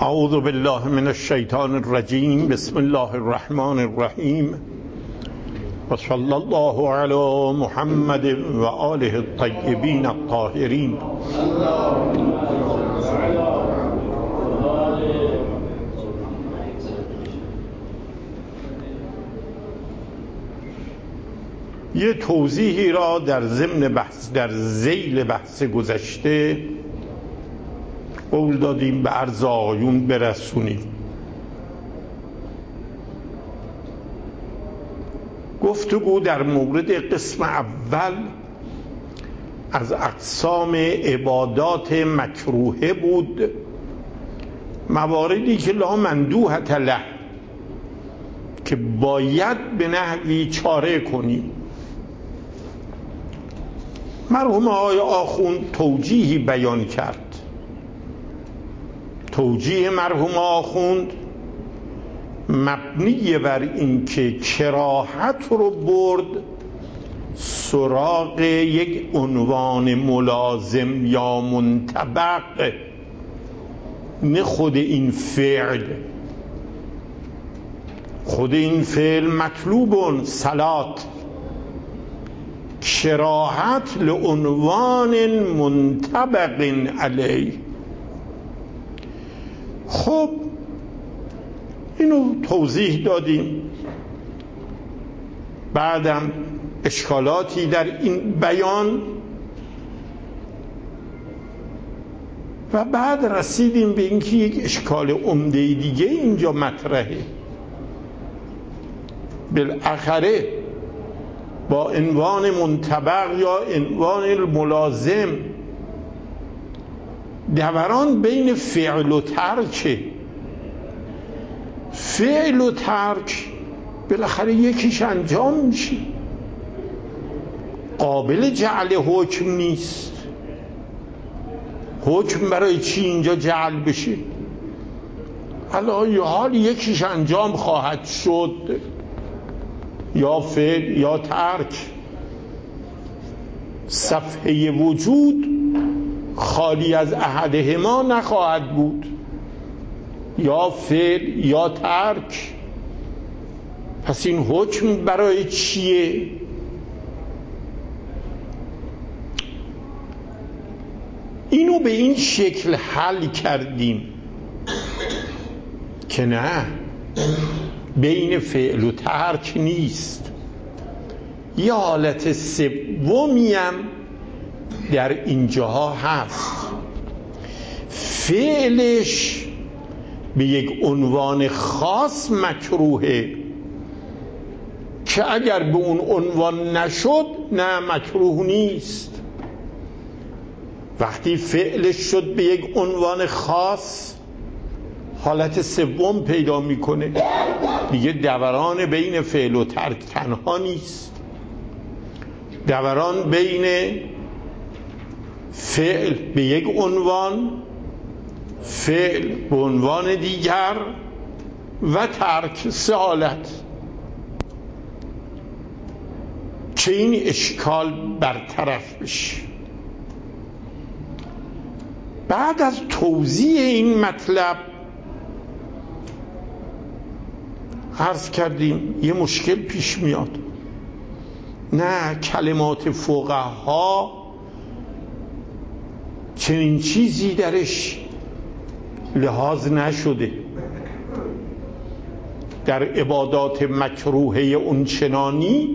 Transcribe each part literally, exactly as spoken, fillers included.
اعوذ بالله من الشیطان الرجیم. بسم الله الرحمن الرحیم و صلی الله علی محمد و آله الطیبین الطاهرین. یه توضیحی را در ضمن بحث در ذیل بحث گذشته قول دادیم به عرض آقایون برسونیم. گفتگو در مورد قسم اول از اقسام عبادات مکروهه بود، مواردی که لا مندوحة له، که باید به نحوی چاره کنیم. مرحوم آقای آخوند توجیهی بیان کرد. توجیه مرحوم آخوند مبنی بر این که کراهت رو برد سراغ یک عنوان ملازم یا منطبق، نه خود این فعل. خود این فعل مطلوب صلات، کراهت لعنوان منطبق علیه. خب اینو توضیح دادیم. بعدم اشکالاتی در این بیان و بعد رسیدیم به اینکه یک اشکال عمده دیگه اینجا مطرحه، بالاخره با عنوان منطبق یا عنوان الملازم دوران بین فعل و ترک. فعل و ترک بالاخره یکیش انجام میشه، قابل جعل حکم نیست. حکم برای چی اینجا جعل بشه؟ حالا یا حال یکیش انجام خواهد شد، یا فعل یا ترک. صفحه وجود خالی از احدهما نخواهد بود، یا فعل یا ترک. پس این حکم برای چیه؟ اینو به این شکل حل کردیم که نه، بین فعل و ترک نیست. یه حالت سومی هم در اینجاها هست. فعلش به یک عنوان خاص مکروهه که اگر به اون عنوان نشد نه مکروه نیست. وقتی فعلش شد به یک عنوان خاص، حالت سوم پیدا میکنه. دیگه دوران بین فعل و ترک تنها نیست، دوران بین فعل به یک عنوان، فعل به عنوان دیگر و ترک، سه حالت که این اشکال برطرف بشه. بعد از توضیح این مطلب عرض کردیم یه مشکل پیش میاد. نه، کلمات فقها چنین چیزی درش لحاظ نشده. در عبادات مکروهه اونچنانی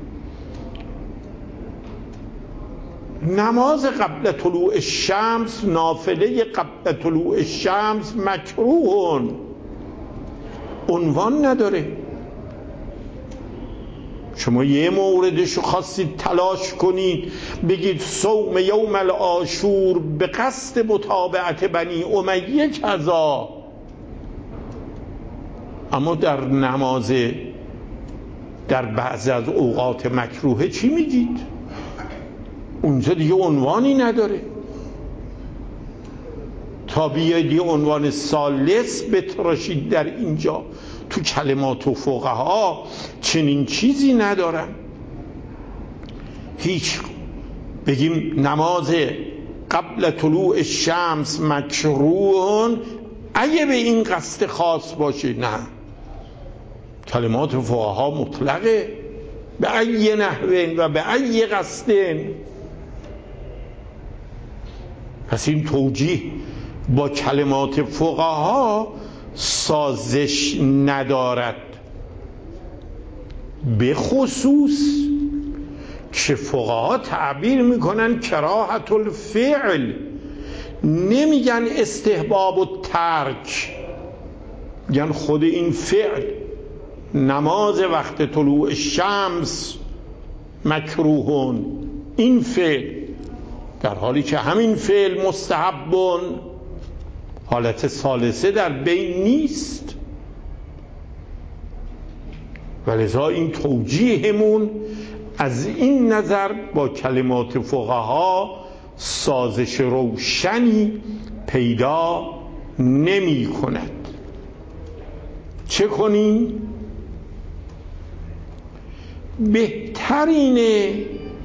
نماز قبل طلوع الشمس، نافله قبل طلوع الشمس مکروه، عنوان نداره. شما یه موردش رو خواستید تلاش کنید بگید صوم یوم العاشور به قصد متابعت بنی امیه کذا، اما در نماز در بعض از اوقات مکروهه چی میگید؟ اونجا دیگه عنوانی نداره. تا بیاید یه عنوان ثالث بتراشید در اینجا. تو کلمات و فقها چنین چیزی ندارن. هیچ بگیم نماز قبل طلوع الشمس مکروه اگه به این قصد خاص باشه. نه، کلمات فقها مطلقه، به ای نحوین و به ای قصدین. پس این توجیه با کلمات فقها سازش ندارد، به خصوص که فقها تعبیر میکنن کراهت الفعل، نمیگن استحباب و ترک، میگن خود این فعل نماز وقت طلوع شمس مکروهون، این فعل، در حالی که همین فعل مستحبون، حالت ثالثه در بین نیست. ولذا این توجیهمون از این نظر با کلمات فقها سازش روشنی پیدا نمی کند. چه کنیم؟ بهترینه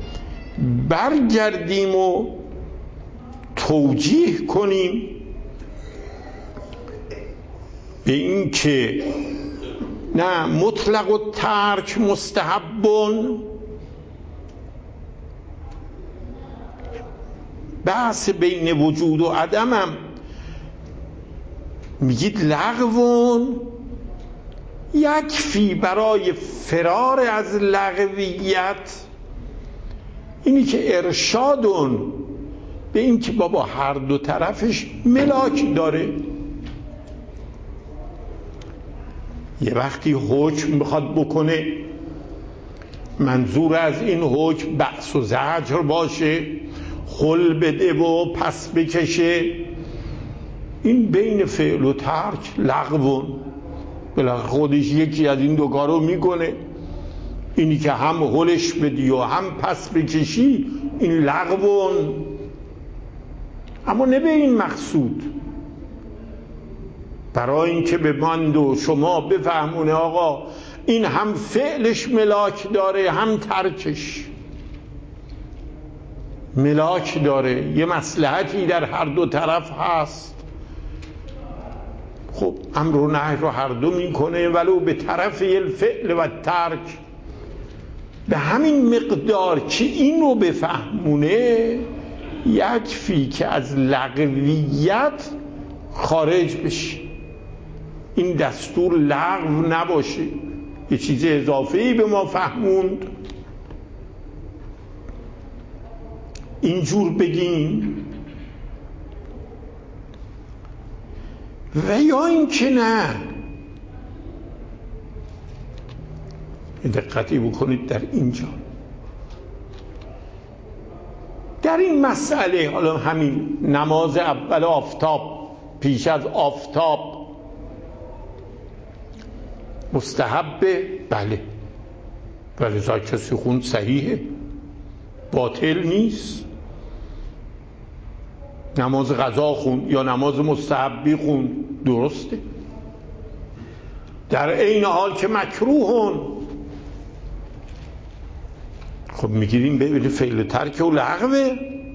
برگردیم و توجیه کنیم به این که نه، مطلق و ترک مستحبون. بحث بین وجود و عدمم میگید لغوون، یکفی برای فرار از لغویت اینی که ارشادون به این که بابا هر دو طرفش ملاک داره. یه وقتی حکم میخواد بکنه، منظور از این حکم بأس و زجر باشه، خل بده و پس بکشه، این بین فعل و ترک لغوون، بالاخره خودش یکی از این دو کارو میکنه. اینی که هم هلش بدی و هم پس بکشی، این لغوون، اما نه به این مقصود. برای اینکه به من و شما بفهمونه آقا این هم فعلش ملاک داره هم ترکش ملاک داره، یه مصلحتی در هر دو طرف هست، خب امر و نهی رو هر دو میکنه، ولو به طرف الفعل و ترک. به همین مقدار که این رو بفهمونه یکفی که از لغویت خارج بشه، این دستور لغو نباشه، یه چیز اضافه‌ای به ما فهموند اینجور بگیم، و یا این که نه. دقتی بکنید در اینجا، در این مسئله، حالا همین نماز اول آفتاب پیش از آفتاب مستحبه، بله، ولی ازا کسی خوند صحیحه، باطل نیست. نماز قضا خون یا نماز مستحبی خون درسته، در این حال که مکروهن. خب میگیریم ببینید فعل ترک و لغوه،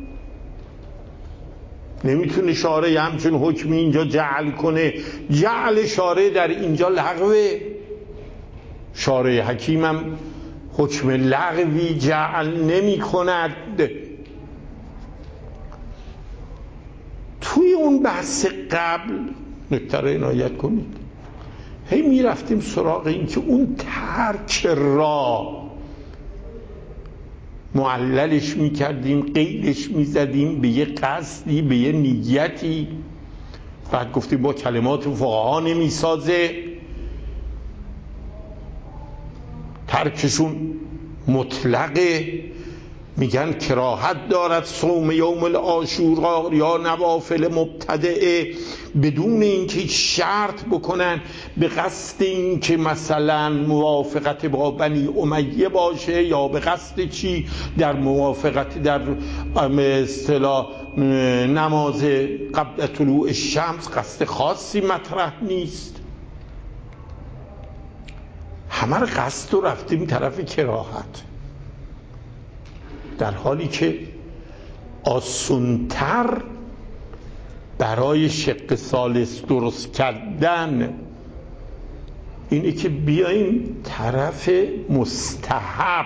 نمیتونه شارع همچون حکمی اینجا جعل کنه، جعل شارع در اینجا لغوه. شارع حکیمم حکم لغوی جعل نمی کند. توی اون بحث قبل نکته رو عنایت کنید، هی می رفتیم سراغ این که اون ترک را معللش می کردیم، قیدش می زدیم به یه قصدی، به یه نیتی، بعد گفتیم با کلمات فقها نمی سازه، ترکشون مطلقه، میگن کراهت دارد صوم یوم العاشورا یا نوافل مبتدعه، بدون اینکه شرط بکنن به قصد اینکه مثلا موافقت با بنی امیه باشه یا به قصد چی، در موافقت در اصطلاح نماز قبل طلوع شمس قصد خاصی مطرح نیست، همه رو قصد رو رفتیم طرف کراهت، در حالی که آسونتر برای شق ثالث درست کردن اینه که بیاییم طرف مستحب.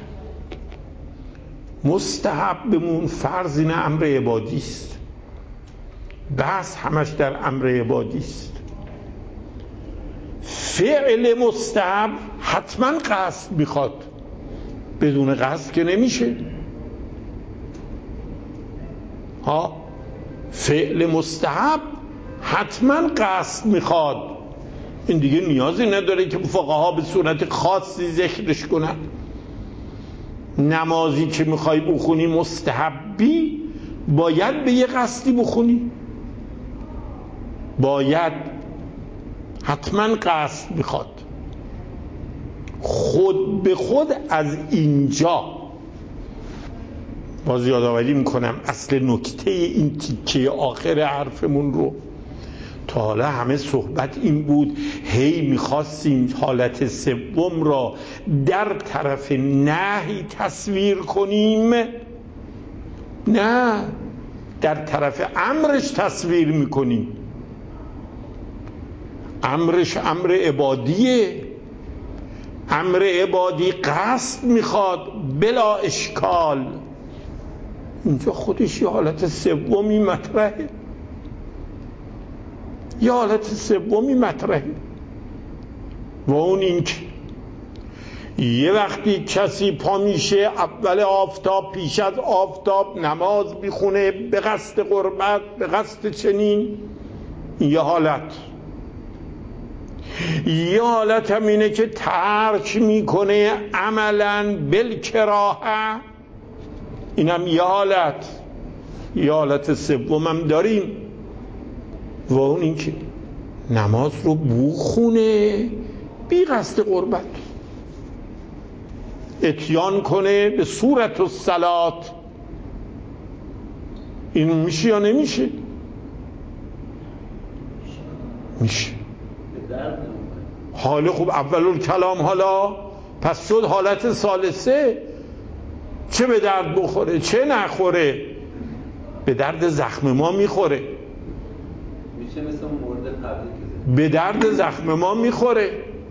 مستحب بمون فرض این امر عبادی است، بس همش در امر عبادی است. فعل مستحب حتما قصد میخواد، بدون قصد که نمیشه. ها فعل مستحب حتما قصد میخواد، این دیگه نیازی نداره که فقها به صورت خاصی ذکرش کنن. نمازی که میخوای بخونی مستحبی، باید به یه قصدی بخونی، باید حتما قصد میخواد. خود به خود از اینجا باز یادآوری میکنم اصل نکته این تیکه آخر حرفمون رو. تا حالا همه صحبت این بود هی میخواستیم حالت سوم را در طرف نهی تصویر کنیم، نه در طرف امرش تصویر میکنیم. امرش امر عبادیه، امر عبادی قصد میخواد بلا اشکال. اینجا خودش یه حالت سومی مطرحه، یه حالت سومی مطرحه و اون این که یه وقتی کسی پا میشه اول آفتاب، پیش از آفتاب نماز میخونه به قصد قربت، به قصد چنین، یه حالت. یه حالت هم اینه که ترک میکنه عملا بالکراهه، این هم یه حالت. یه حالت سوم هم داریم و اون این که نماز رو بخونه بی قصد قربت، اتیان کنه به صورت الصلات. این میشه یا نمیشه؟ میشه. حالا خوب اول کلام حالا پس شد حالت ثالثه، چه به درد بخوره چه نخوره، به درد زخم ما میخوره، میشه مثل مورد قبلی به درد زخم ما میخوره،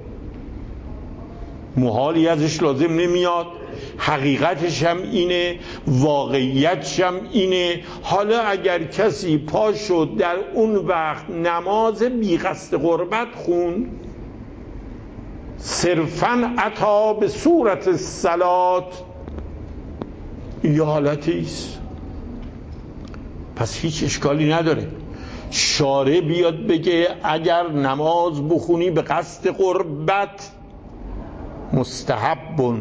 محالی ازش لازم نمیاد، حقیقتش هم اینه، واقعیتش هم اینه. حالا اگر کسی پا شد در اون وقت نماز بی قصد قربت خون، صرفاً عطا به صورت الصلات، یه حالتیست، پس هیچ اشکالی نداره. شارع بیاد بگه اگر نماز بخونی به قصد قربت مستحبون،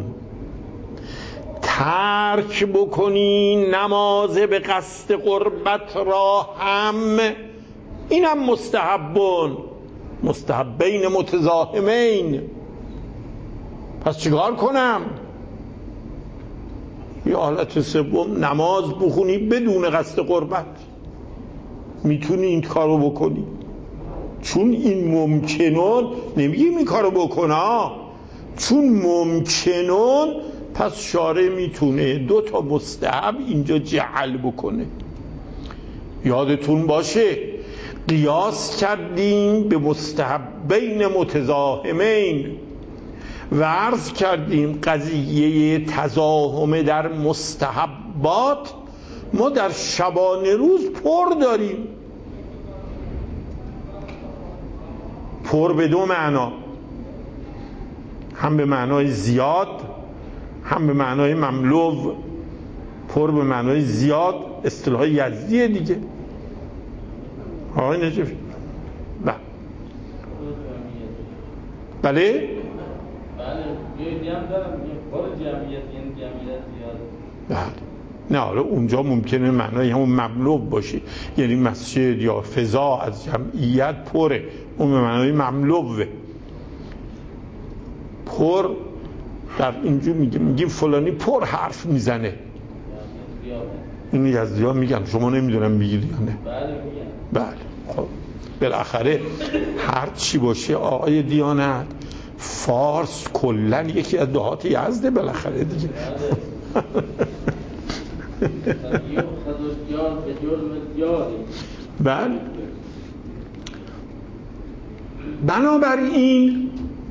ترک بکنی نماز به قصد قربت را هم اینم مستحبون، مستحبین متزاحمین. پس چیکار کنم؟ یه حالت سوم نماز بخونی بدون قصد قربت، میتونی این کارو بکنی، چون این ممکنون، نمیگیم این کارو بکنه، چون ممکنون پس شارع میتونه دو تا مستحب اینجا جعل بکنه. یادتون باشه قیاس کردیم به مستحبین متزاحمین و عرض کردیم قضیه تزاحم در مستحبات ما در شبانه روز پر داریم. پر به دو معنا، هم به معنای زیاد هم به معنای مملو. پر به معنای زیاد اصطلاح یزدیه دیگه. آقای نجفی بله بله بله یه هم دارم پر جمعیت، یعنی جمعیت زیاده. بله نه حالا اونجا ممکنه معنای همون مملو باشه، یعنی مسجد یا فضا از جمعیت پره، اون به معنای مملوه. پر در اینجور میگه میگیم فلانی پر حرف میزنه، این یزدی‌ها میگن، شما نمیدونم میگید یا نه؟ بله میگن. بله خب بالاخره هر چی باشه آقای دیانت، فارس کلن یکی از دهات یزده بالاخره دیگه. بله. بنابراین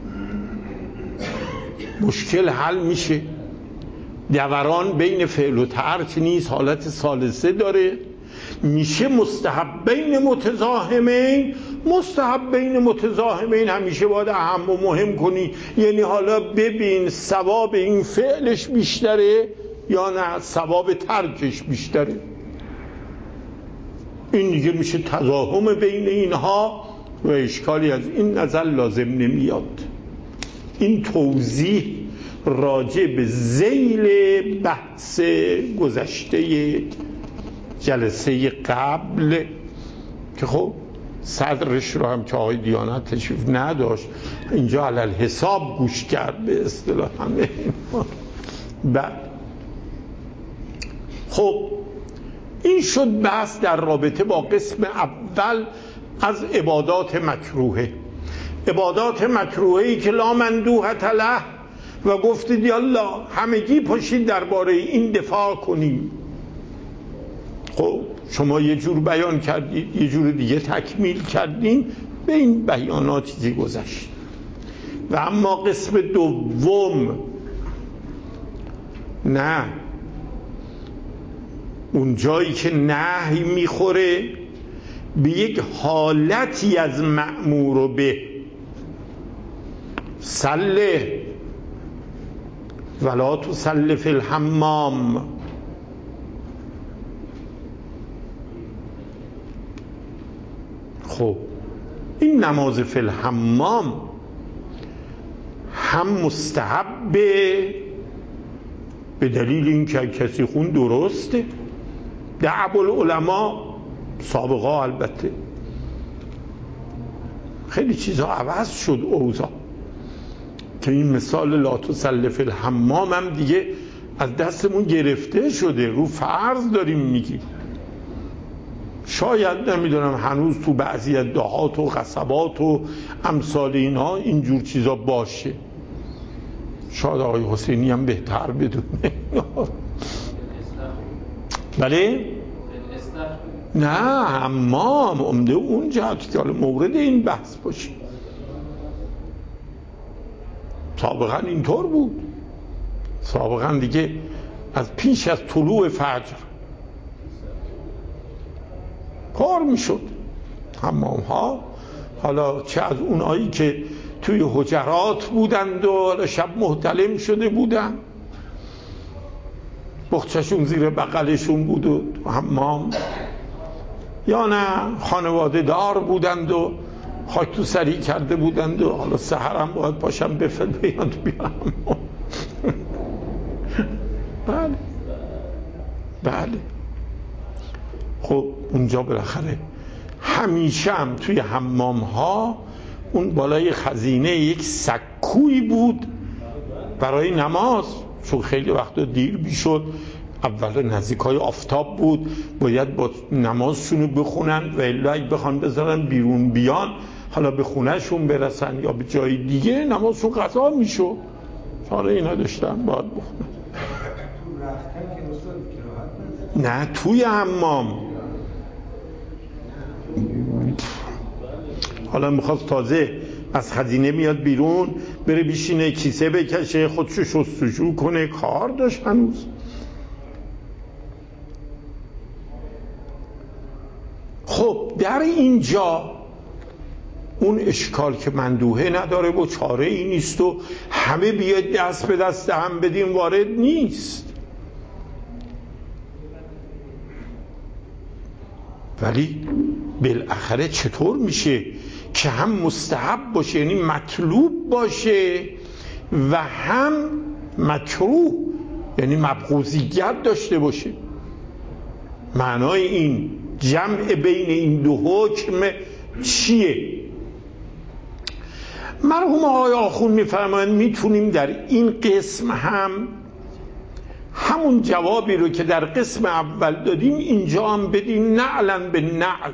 مشکل حل میشه. دوران بین فعل و ترک نیست، حالت ثالثه داره، میشه مستحبین متزاحمین. مستحبین متزاحمین همیشه باید اهم و مهم کنی، یعنی حالا ببین ثواب این فعلش بیشتره یا نه ثواب ترکش بیشتره. این دیگه میشه تزاحم بین اینها و اشکالی از این نظر لازم نمیاد. این توضیح راجع به ذیل بحث گذشته جلسه قبل که خب صدرش رو هم که آقای دیانت تشریف نداشت، اینجا علل حساب گوش کرد به اصطلاح همه. بعد خب این شد بحث در رابطه با قسم اول از عبادات مکروهه. عبادات مکروهی که لا مندوحة له و گفتید یالا همگی پاشید درباره این دفاع کنیم. خب شما یه جور بیان کردید، یه جور دیگه تکمیل کردین به این بیاناتی که گذشت. و اما قسم دوم نه، اون جایی که نهی میخوره به یک حالتی از مأمور به صله ولا تصل فی الحمام. خب این نماز فی الحمام هم مستحبه به دلیل این که کسی خون درسته، دعب العلماء سابقه البته خیلی چیزا عوض شد اوضاع که این مثال لا تصل فی الحمام هم دیگه از دستمون گرفته شده، رو فرض داریم میگیم. شاید نمیدونم هنوز تو بعضی از دهات و قصبات و امثال اینها اینجور چیزا باشه، شاید آقای حسینی هم بهتر بدونه. بله؟ نه حمام عمده اون جهت که حالا مورد این بحث باشه. سابقا اینطور بود، سابقا دیگه از پیش از طلوع فجر کار میشد حمام ها. حالا چه از اونایی که توی حجرات بودند و شب محتلم شده بودند بخچشون زیر بغلشون بود و حمام، یا نه خانواده دار بودند و خاک تو سری کرده بودند و حالا سحرم باید پاشم بفل بیاند بیام. بله بله. خب اونجا بالاخره همیشه هم توی حمام ها اون بالای خزینه یک سکوی بود برای نماز، چون خیلی وقتا دیر میشد، اول نزدیک های آفتاب بود، باید با نمازشونو بخونن و الا اگه بخوان بذارن بیرون بیان حالا به خونهشون برسن یا به جای دیگه نمازشون قضا میشد. حالا اینا داشتن باید بخونن. نه توی حمام. حالا میخواست تازه از خزینه میاد بیرون بره بیشینه کیسه بکشه خودشو شستشو کنه، کار داشت هنوز. خب در اینجا اون اشکال که مندوحه نداره و چاره ای نیست و همه بیاد دست به دست هم بدیم وارد نیست، ولی بالاخره چطور میشه که هم مستحب باشه یعنی مطلوب باشه و هم مکروه یعنی مبغوضیت داشته باشه؟ معنای این جمع بین این دو حکم چیه؟ مرحوم آقای آخوند میفرمایند میتونیم در این قسم هم همون جوابی رو که در قسم اول دادیم اینجا هم بدیم، نعلا به نعل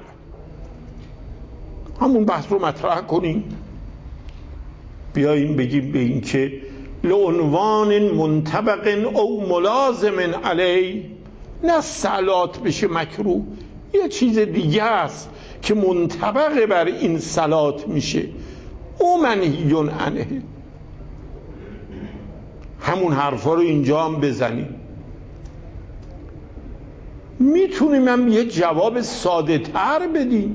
همون بحث رو مطرح کنیم، بیاییم بگیم به این که لعنوان منطبق او ملازم علی، نه سالات بشه مکروه یه چیز دیگه است که منطبق بر این صلات میشه، او منهیون عنه. همون حرفا رو اینجا هم بزنیم. میتونیم هم یه جواب ساده تر بدیم،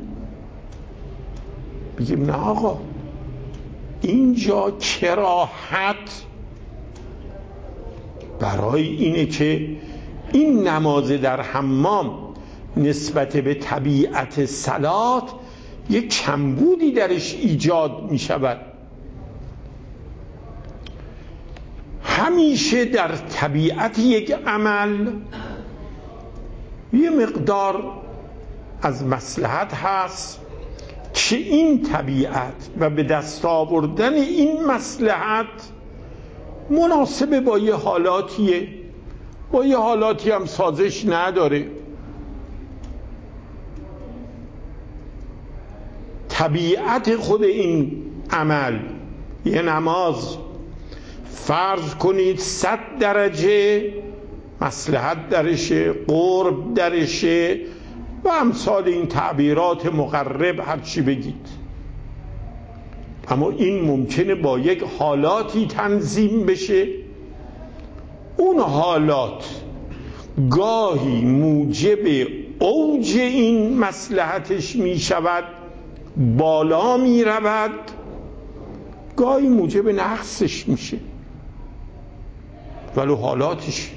بگیم نه آقا، اینجا کراهت برای اینه که این نماز در حمام نسبت به طبیعت صلات یک کمبودی درش ایجاد می شود. همیشه در طبیعت یک عمل یه مقدار از مصلحت هست که این طبیعت و به دست آوردن این مصلحت مناسب با یه حالاتیه، با یه حالاتی هم سازش نداره. طبیعت خود این عمل، یه نماز فرض کنید صد درجه مصلحت درشه، قرب درشه و امثال این تعبیرات مقرب هر چی بگید، اما این ممکنه با یک حالاتی تنظیم بشه. اون حالات گاهی موجب اوج این مصلحتش می شود، بالا می رود، گاهی موجب نقصش میشه. ولو حالاتش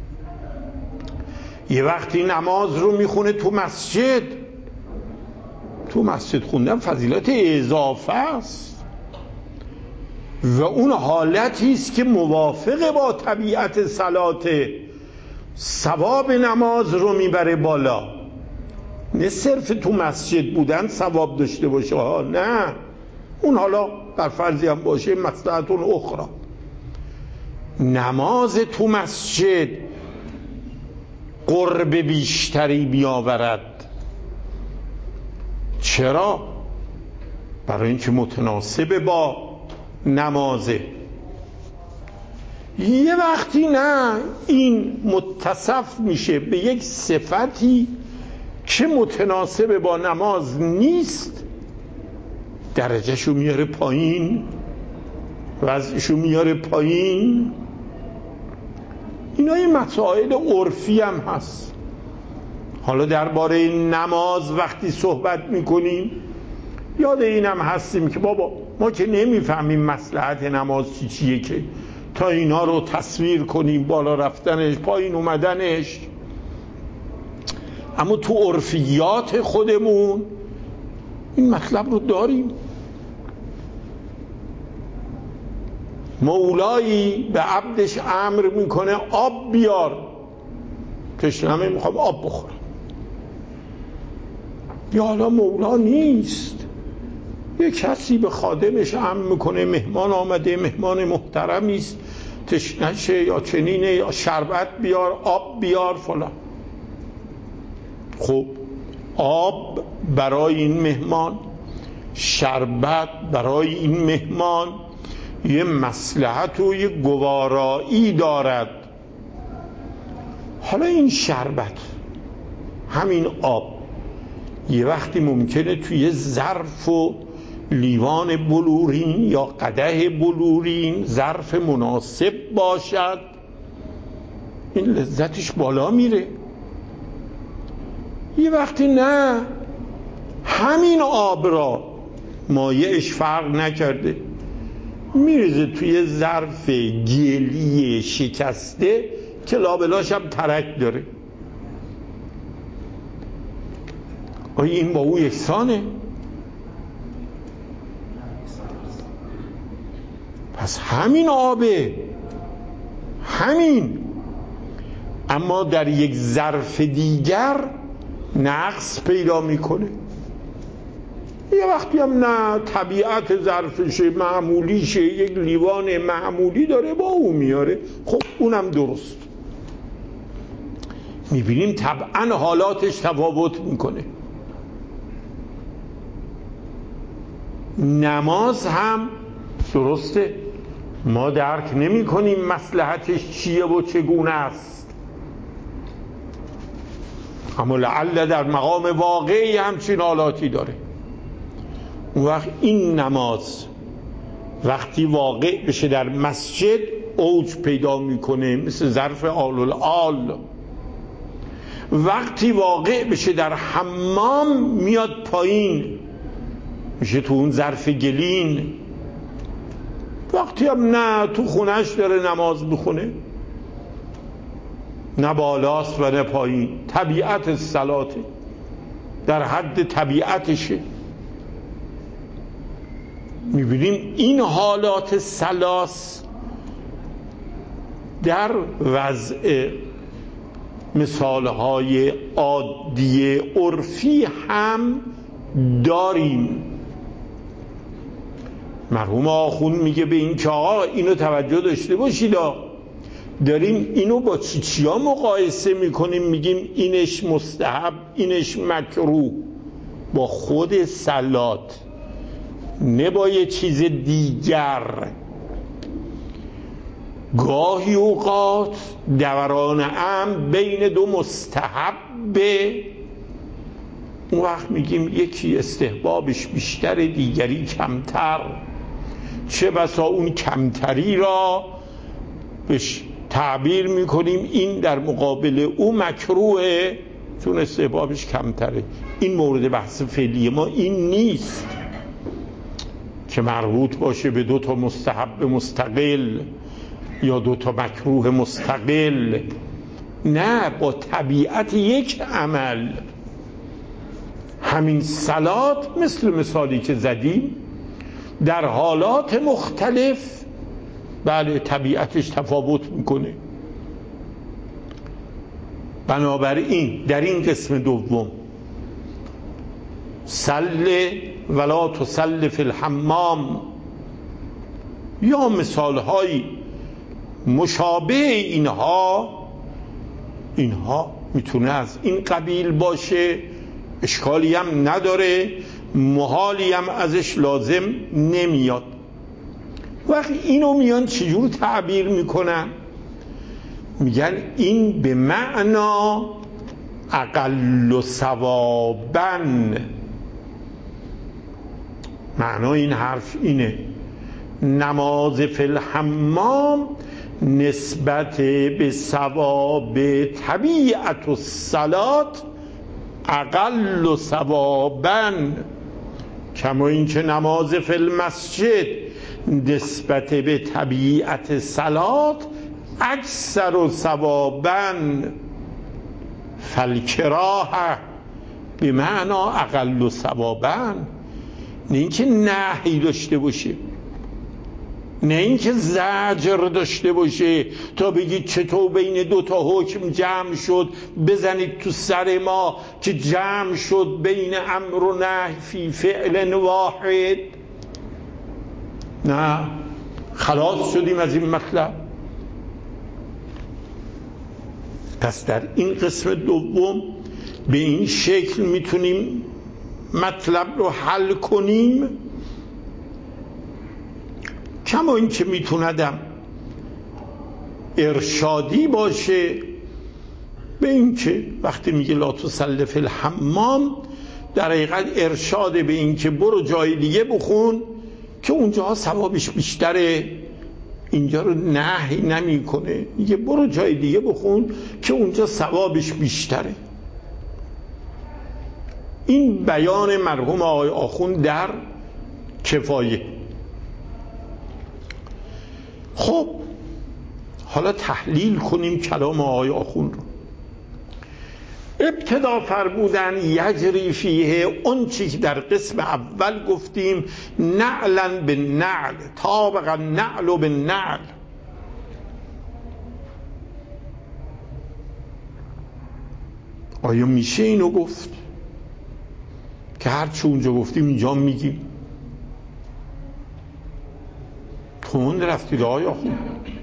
یه وقتی نماز رو میخونه تو مسجد، تو مسجد خوندن فضیلت اضافه است و اون حالتی است که موافق با طبیعت صلاته، ثواب نماز رو میبره بالا. نه صرف تو مسجد بودن ثواب داشته باشه ها، نه، اون حالا در فرضی هم باشه مصلحتون اخرى. نماز تو مسجد قرب بیشتری بیاورد. چرا؟ برای اینکه متناسب با نمازه. یه وقتی نه، این متصف میشه به یک صفتی که متناسب با نماز نیست، درجهشو میاره پایین، وضعشو میاره پایین. اینا یه مسائل عرفی هم هست. حالا درباره نماز وقتی صحبت میکنیم یاد اینم هستیم که بابا ما که نمیفهمیم مصلحت نماز چی چیه که تا اینا رو تصویر کنیم، بالا رفتنش، پایین اومدنش. اما تو عرفیات خودمون این مطلب رو داریم. مولایی به عبدش امر میکنه آب بیار، تشنمه، میخوام آب بخورم. یا حالا مولا نیست، یه کسی به خادمش امر میکنه مهمان آمده، مهمان محترمی است، تشنشه یا چنینه، یا شربت بیار، آب بیار فلان. خب آب برای این مهمان، شربت برای این مهمان یه مصلحت و یه گوارایی دارد. حالا این شربت، همین آب، یه وقتی ممکنه توی ظرف و لیوان بلورین یا قدح بلورین ظرف مناسب باشد، این لذتش بالا میره. یه وقتی نه، همین آب را مایعش فرق نکرده، میریزه توی ظرف گلی شکسته که لابلاش هم ترک داره. آیا این با او یکسانه؟ پس همین آبه، همین، اما در یک ظرف دیگر نقص پیدا میکنه. یه وقتی هم نه، طبیعت ظرفشه، معمولیشه، یک لیوان معمولی داره با او میاره، خب اونم درست. میبینیم طبعا حالاتش تفاوت میکنه. نماز هم درسته، ما درک نمی کنیم مصلحتش چیه و چگونه است، اما لعل در مقام واقعی همچین حالاتی داره. اون وقت این نماز وقتی واقع بشه در مسجد اوج پیدا میکنه مثل ظرف آل الآل، وقتی واقع بشه در حمام میاد پایین میشه تو اون ظرف گلین، وقتی هم نه تو خونش داره نماز میخونه، نه بالاست و نه پایین، طبیعت صلاته در حد طبیعتشه. میبینیم این حالات سلاس در وضع مثالهای عادی عرفی هم داریم. مرحوم آخوند میگه به این که آقا اینو توجه داشته باشید، داریم اینو با چی چیا مقایسه میکنیم، میگیم اینش مستحب اینش مکروه با خود صلات، نه با یه چیز دیگر. گاهی اوقات دوران امر بین دو مستحبه، اون وقت میگیم یکی استحبابش بیشتر دیگری کمتر، چه بسا اون کمتری را بهش تعبیر میکنیم این در مقابل او مکروهه چون استحبابش کمتره. این مورد بحث فعلی ما این نیست که مربوط باشه به دو تا مستحب مستقل یا دو تا مکروه مستقل، نه، با طبیعت یک عمل. همین صلات مثل مثالی که زدیم در حالات مختلف بله طبیعتش تفاوت میکنه. بنابراین در این قسم دوم صل ولا تصل فی الحمام یا مثالهای مشابه اینها، اینها میتونه از این قبیل باشه، اشکالی هم نداره، محالی هم ازش لازم نمیاد. وقتی اینو میان چجور تعبیر میکنن؟ میگن این به معنا اقل ثوابن. معنای این حرف اینه نماز فی الحمام نسبت به ثواب طبیعت الصلات اقل ثوابن، کما اینکه نماز فی المسجد نسبت به طبیعت صلات اکثر ثوابن، فالکراهه به معنا اقل ثوابن. نه اینکه نهی داشته باشه، نه اینکه زجر داشته باشه تا بگید چطور بین دو تا حکم جمع شد بزنید تو سر ما که جمع شد بین امر و نهی فی فعل واحد. نه، خلاص شدیم از این مطلب. پس در این قسم دوم به این شکل میتونیم مطلب رو حل کنیم، کما این که میتوندم ارشادی باشه به این که وقتی میگه لا تصل فی الحمام در حقیقت ارشاد به این که برو جای دیگه بخون که اونجا ثوابش بیشتره، اینجا رو نهی نمی کنه، میگه برو جای دیگه بخون که اونجا ثوابش بیشتره. این بیان مرحوم آقای آخوند در کفایه. خب حالا تحلیل کنیم کلام آقای آخوند رو. ابتدا فرمودن یجری فیه اون چی که در قسم اول گفتیم نعلا به نعل، طابقا نعل به نعل. آیا میشه اینو گفت که هرچی اونجا گفتیم اینجا میگیم؟ تون رفتید آقای آخوند.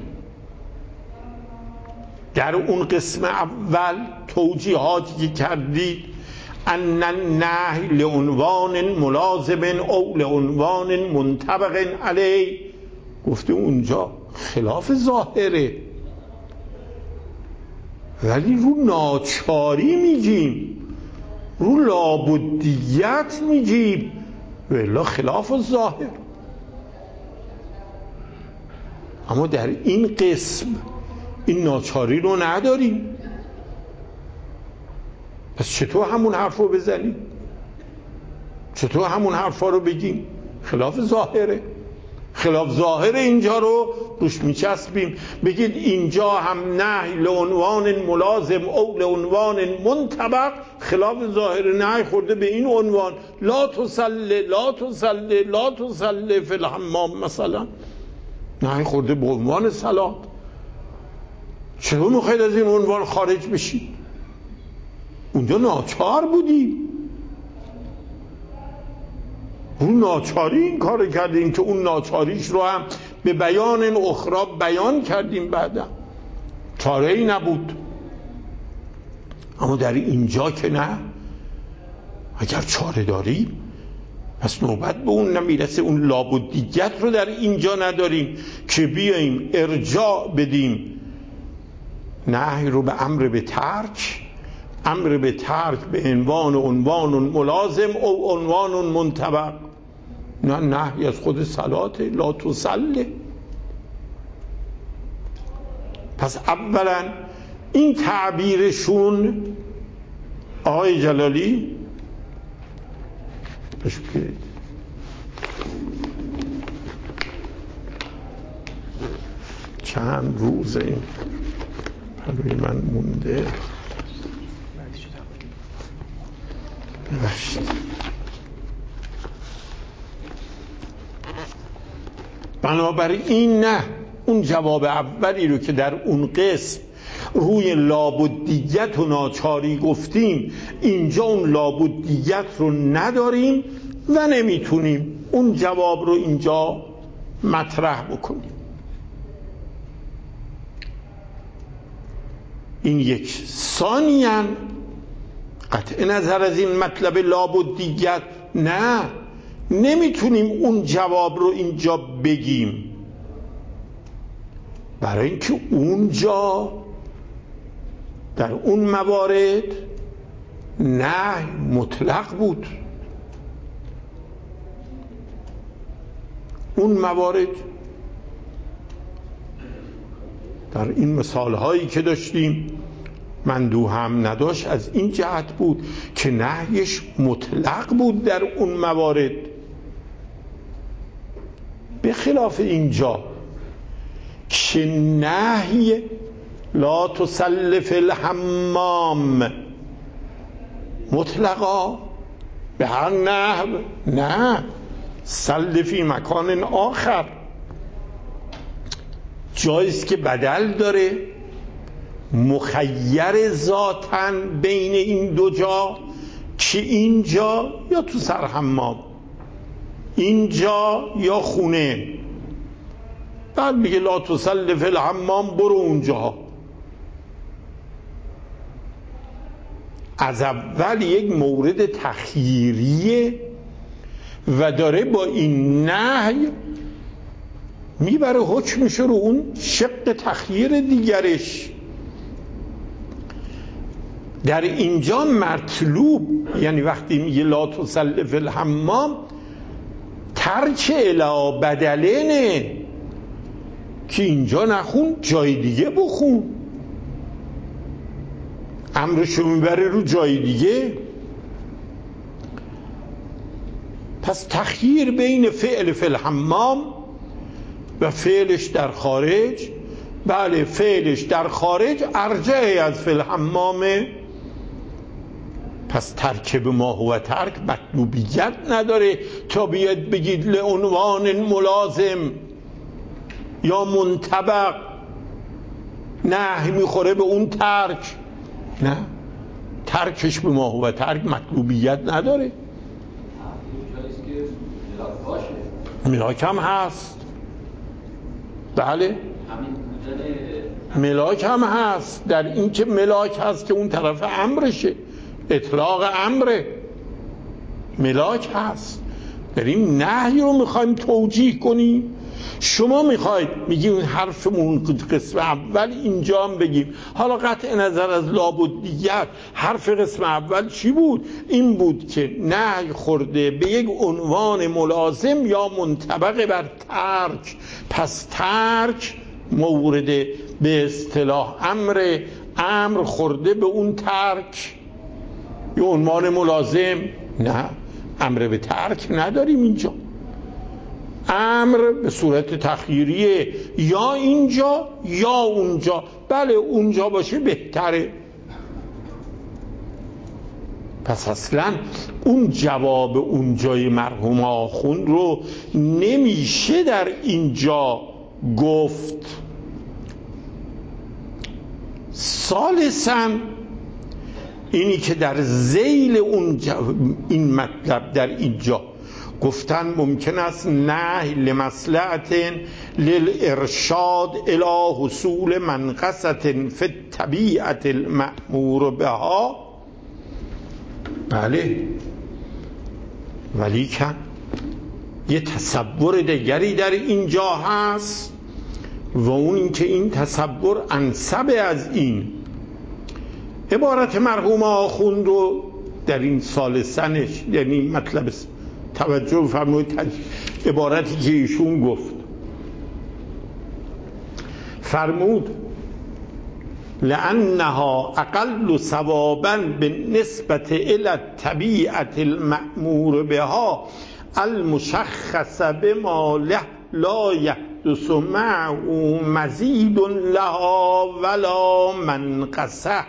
در اون قسم اول توجیهاتی که کردید ان النهی لعنوان ملازم او لعنوان منطبق علیه، گفته اونجا خلاف ظاهره ولی رو ناچاری میگیم، رو لابدیت میگیم، ولی خلاف الظاهر. اما در این قسم این ناچاری رو نداریم. پس چطور همون حرف رو بزنیم؟ چطور همون حرفا رو بگیم؟ خلاف ظاهره. خلاف ظاهر اینجا رو روش میچسبیم، بگید اینجا هم نهی لعنوان ملازم او لعنوان منطبق خلاف ظاهر نهی خورده به این عنوان لا تصلی لا تصلی لا تصلی فی الحمام مثلا، نهی خورده به عنوان صلات. چطور میخواید از این عنوان خارج بشید؟ اونجا ناچار بودیم، اون ناچاری این کار کردیم که اون ناچاریش رو هم به بیان اخرى بیان کردیم بعدا، چاره ای نبود. اما در اینجا که نه، اگر چاره داریم پس نوبت به اون نمیرسه. اون لابدیت رو در اینجا نداریم که بیاییم ارجاع بدیم نهی رو به امر به ترک، امر به ترک به عنوان عنوان ملازم او عنوان منطبق. نه، نهی از خود صلات لا تصلی. پس اولا این تعبیرشون آقای جلالی بشکرید چند روز این پروی من مونده ببخشید. بنابراین نه، اون جواب اولی رو که در اون قسم روی لابدیت و ناچاری گفتیم، اینجا اون لابدیت رو نداریم و نمیتونیم اون جواب رو اینجا مطرح بکنیم. این یک. ثانیاً قطع نظر از این مطلب لابدیت، نه، نمیتونیم اون جواب رو اینجا بگیم، برای اینکه اونجا در اون موارد نه مطلق بود. اون موارد در این مثال هایی که داشتیم مندوح هم نداشت، از این جهت بود که نهیش مطلق بود در اون موارد، به خلاف اینجا که نهی لا تصلی فی الحمام مطلقا به هر نحو، نه، صلی فی مکان آخر، جاییست که بدل داره، مخیر ذاتاً بین این دو جا که اینجا یا تو سرحمام، اینجا یا خونه. بعد میگه لا تصلی فی الحمام، برو اونجا. از اول یک مورد تخییریه و داره با این نهی میبره حکمش رو اون شق تخییر دیگرش. در اینجا مطلوب، یعنی وقتی میگه لا تصلی فی الحمام، ترک الی بدلنه که اینجا نخون جای دیگه بخون، امرشو میبره رو جای دیگه. پس تخییر بین فعل فی الحمام و فعلش در خارج، بله فعلش در خارج ارجع از فی الحمامه، پس ترکب ما هو ترک مطلوبیت نداره تا بیاد بگید لعنوان ملازم یا منطبق نه میخوره به اون ترک. نه، ترکش به ما هو ترک مطلوبیت نداره. ملاک هم هست، بله ملاک هم هست، در این که ملاک هست که اون طرف امرشه، اطلاق امره، ملاک هست. داریم نهی رو میخوایم توجیه کنیم شما میخواید میگی اون حرفمون قسم اول اینجا هم بگیم، حالا قطع نظر از لابد دیگر حرف قسم اول چی بود؟ این بود که نهی خورده به یک عنوان ملازم یا منطبق بر ترک، پس ترک مورد به اصطلاح امر، امر خورده به اون ترک یه عنوان ملازم. نه، امر به ترک نداریم اینجا، امر به صورت تخییریه، یا اینجا یا اونجا. بله اونجا باشه بهتره. پس اصلا اون جواب اونجای مرحوم آخوند رو نمیشه در اینجا گفت. ثالثاً اینی که در ذیل اون این مطلب در اینجا گفتن ممکن است نهی لمصلحت للارشاد الی حصول منقصة فی الطبیعة المأمور بها. بله، ولی که یه تصور دیگری در اینجا هست و اون این که این تصور انسب از این عبارت مرحوم آخوند رو در این ثالثنش، یعنی مطلب توجه فرمایید عبارتی که ایشون گفت، فرمود لأنها اقل ثوابا بالنسبة الى الطبیعة المأمور بها المشخصة بما لا يحدث معه مزید لها ولا منقصه.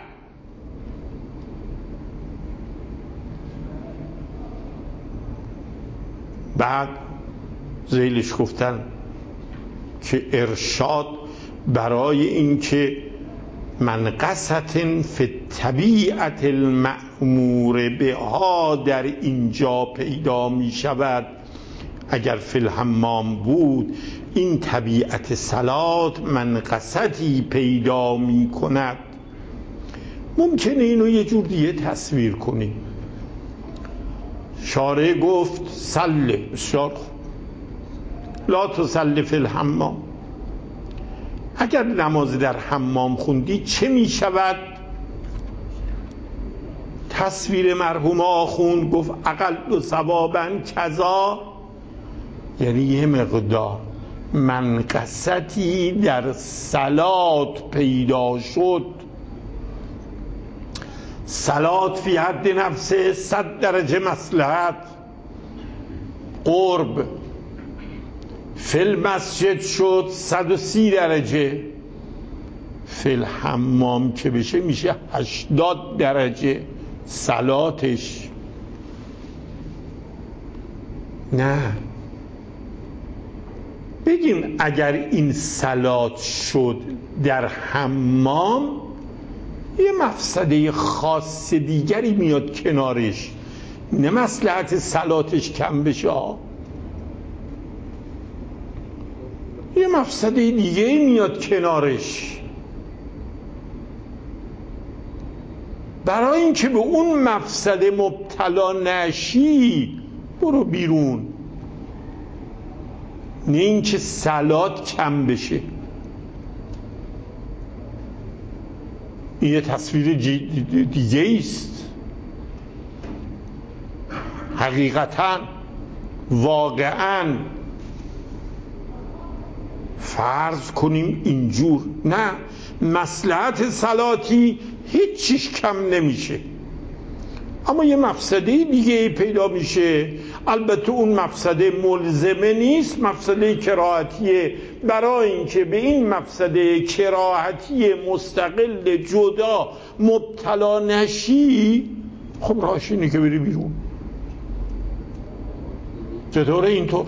بعد ذیلش گفتن که ارشاد برای اینکه منقصة فی الطبیعة المأمور بها در اینجا پیدا می شود، اگر فی الحمام بود این طبیعت صلات منقصتی پیدا می کند. ممکنه اینو یه جور دیگه تصویر کنیم. شارع گفت صله، بسیار خوب، لا تصلی فی الحمام. اگر نماز در حمام خوندی چه می شود؟ تصویر مرحوم آخوند گفت اقل ثوابا کذا، یعنی یه مقدار منقصتی در صلات پیدا شد. صلات فی حد نفسه صد درجه مصلحت قرب، فی المسجد شد صد و سی درجه، فی الحمام که بشه میشه هشتاد درجه صلاتش. نه بگیم اگر این صلات شد در حمام یه مفسده خاص دیگری میاد کنارش، نه مصلحت صلاتش کم بشه، یه مفسده دیگه میاد کنارش. برای اینکه به اون مفسده مبتلا نشی برو بیرون، نه اینکه صلات کم بشه. این یه تصویر دیگه است. حقیقتا واقعا فرض کنیم اینجور، نه، مصلحت صلاتی هیچیش کم نمیشه، اما یه مفسده دیگه پیدا میشه. البته اون مفسده ملزمه نیست، مفسده کراهتیه. برای اینکه به این مفسده کراهتی مستقل جدا مبتلا نشی، خب راهش اینه که بری بیرون. چطوره اینطور؟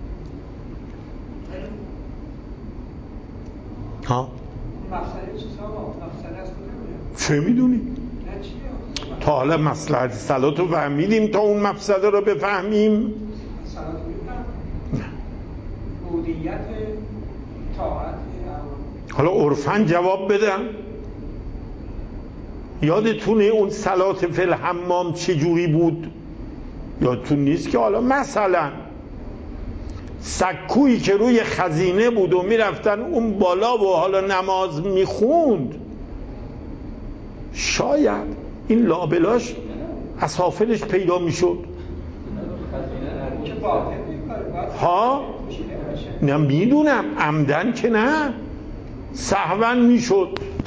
ها؟ مفسده چی ساما؟ مفسده از کجا چه میدونی؟ تا حالا مصلحت صلات رو فهمیدیم تا اون مفسده رو بفهمیم؟ صلات رو بفهم؟ عبودیت طاعت. حالا عرفاً جواب بدم. یادتونه اون صلات فی الحمام چجوری بود؟ یادتون نیست که حالا مثلا سکویی که روی خزینه بود و میرفتن اون بالا و حالا نماز میخوند، شاید این لابلاش اسافلش پیدا میشد ها. نه میدونم عمدن که نه، سهون میشد.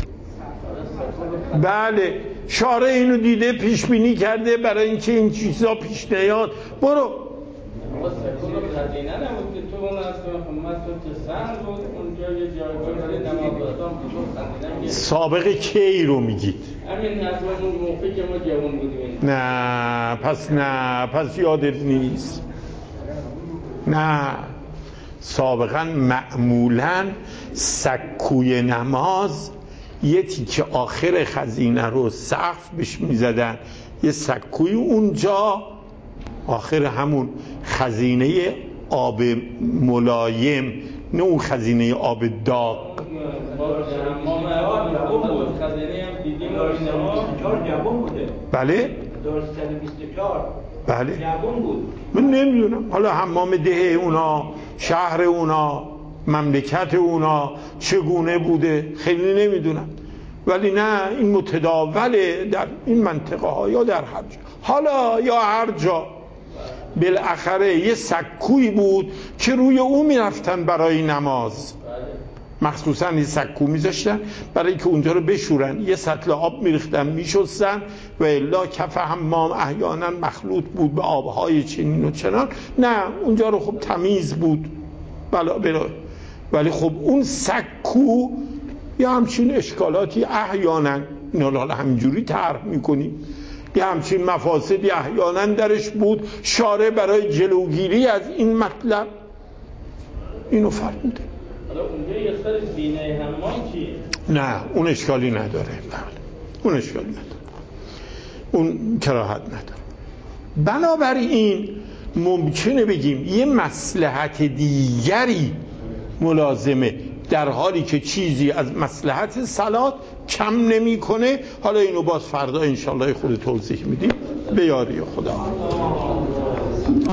بله شارع اینو دیده، پیش بینی کرده برای اینکه این چیزا پیش نیاد. برو خزینه نبود که تو اون مسجد که سن بود اونجا یه جایگاه برای نماز خوندن بود. خزینه سابقه کی رو میگید؟ همین اصلا اون موقعی که ما جوان بودیم. نه پس نه پس یادت نیست. نه سابقا معمولا سکوی نماز یه تیکه آخر خزینه رو سقف بهش میزدن، یه سکوی اونجا آخر همون خزینه آب ملایم، نه اون خزینه آب داغ. بله بله من نمیدونم حالا حمام ده اونا، شهر اونا، مملکت اونا چگونه بوده خیلی نمیدونم، ولی نه این متداوله در این منطقه ها یا در هر جا، حالا یا هر جا بالاخره یه سکوی بود که روی اون میرفتن برای نماز. مخصوصا یه سکو میذاشتن برای که اونجا رو بشورن، یه سطل آب میریختن میشستن و الا کف حمام احیانا مخلوط بود به آبهای چنین و چنان، نه اونجا رو خب تمیز بود بلا بلا. ولی خب اون سکو یه همچین اشکالاتی احیانا، اینا همینجوری طرح میکنیم، یه همچین مفاسدی احیانا درش بود، شارع برای جلوگیری از این مطلب اینو فرموده. حالا اونجا یه سر بینه حمام چیه؟ نه اون اشکالی نداره، اون اشکالی نداره، اون کراهت نداره. بنابراین ممکنه بگیم یه مصلحت دیگری ملازمه، در حالی که چیزی از مصلحت صلات کم نمیکنه. حالا اینو باز فردا انشالله خود توضیح میدیم به یاری خدا.